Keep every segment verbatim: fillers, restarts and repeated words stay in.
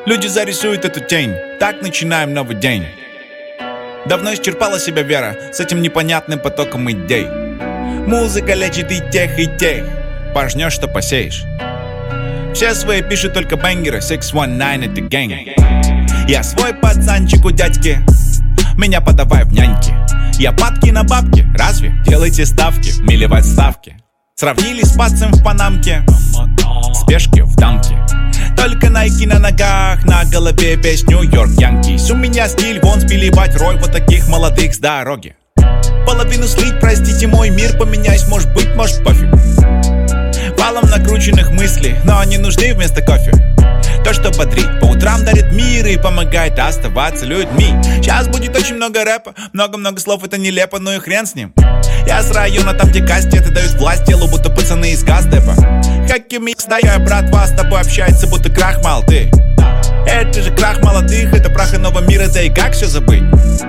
Люди зарисуют эту тень, так начинаем новый день. Давно исчерпала себя вера с этим непонятным потоком идей. Музыка лечит и тех, и тех, пожнешь, что посеешь. Все свои пишут только бэнгеры, шесть сто девятнадцать это гэнг. Я свой пацанчик у дядьки, меня подавай в няньки. Я падки на бабки, разве? Делайте ставки, милевать ставки. Сравнили с пацем в панамке, спешки в дамке. Только найки на ногах, на голове весь Нью-Йорк Янкис. У меня стиль, вон спиливать роль вот таких молодых с дороги. Половину слить, простите, мой мир поменяюсь, может быть, может пофиг. Валом накрученных мыслей, но они нужны вместо кофе. То, что бодрит, по утрам дарит мир и помогает оставаться людьми. Сейчас будет очень много рэпа, много-много слов, это нелепо, ну и хрен с ним. Я с района, там где кастеты дают власть телу, будто пацаны из газдепа. Какими стая, братва, с тобой общается, будто крахмал ты. Это же крах молодых, это прах иного мира, да и как все забыть?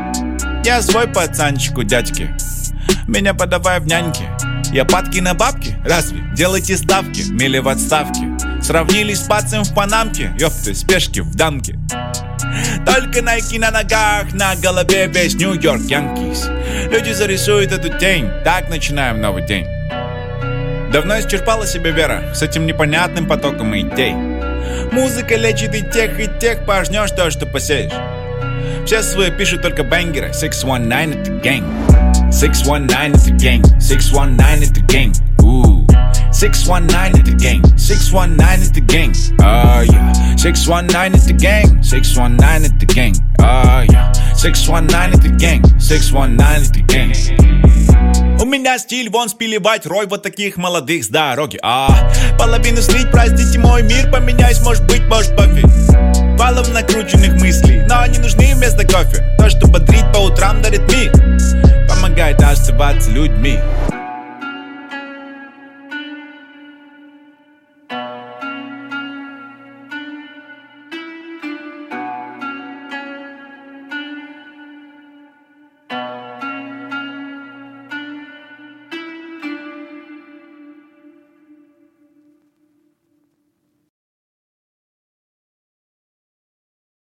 Я свой пацанчик у дядьки, меня подавай в няньки. Я падки на бабки, разве? Делайте ставки, мили в отставке. Сравнились с пацем в панамке, ёпты, спешки в дамке. Только найки на ногах, на голове весь Нью-Йорк Янкис. Люди зарисуют эту тень, так начинаем новый день. Давно исчерпала себя вера с этим непонятным потоком идей. Музыка лечит и тех, и тех, пожнешь то, что посеешь. Все свои пишут только бэнгеры, шесть сто девятнадцать это гэнг. шесть сто девятнадцать это гэнг, шесть сто девятнадцать это гэнг. шесть сто девятнадцать это гэнг, шесть сто девятнадцать это гэнг. Oh yeah, шесть сто девятнадцать это гэнг, шесть сто девятнадцать это гэнг. Oh yeah, шесть сто девятнадцать это гэнг, шесть сто девятнадцать это гэнг. У меня стиль, вон спиливать рой вот таких молодых с дороги. А, половину слить, простите, мой мир поменяюсь, может быть, может пофиг. Валом накрученных мыслей, но они нужны вместо кофе. То, что бодрит по утрам, дарит мир, помогает оставаться людьми.